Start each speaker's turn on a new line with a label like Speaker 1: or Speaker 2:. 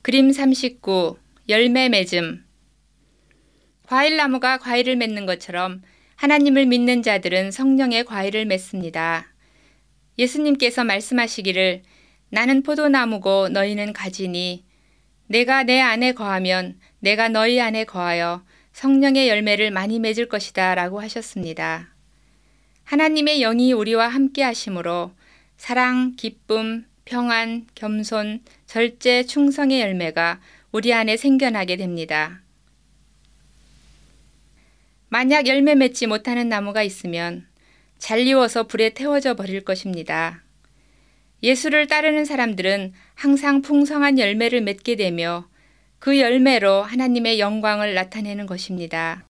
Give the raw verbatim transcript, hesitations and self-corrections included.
Speaker 1: 그림 삼십구. 열매 맺음. 과일나무가 과일을 맺는 것처럼 하나님을 믿는 자들은 성령의 과일을 맺습니다. 예수님께서 말씀하시기를 나는 포도나무고 너희는 가지니 내가 내 안에 거하면 내가 너희 안에 거하여 성령의 열매를 많이 맺을 것이다 라고 하셨습니다. 하나님의 영이 우리와 함께 하심으로 사랑, 기쁨, 평안, 겸손, 절제, 충성의 열매가 우리 안에 생겨나게 됩니다. 만약 열매 맺지 못하는 나무가 있으면 잘리워서 불에 태워져 버릴 것입니다. 예수를 따르는 사람들은 항상 풍성한 열매를 맺게 되며 그 열매로 하나님의 영광을 나타내는 것입니다.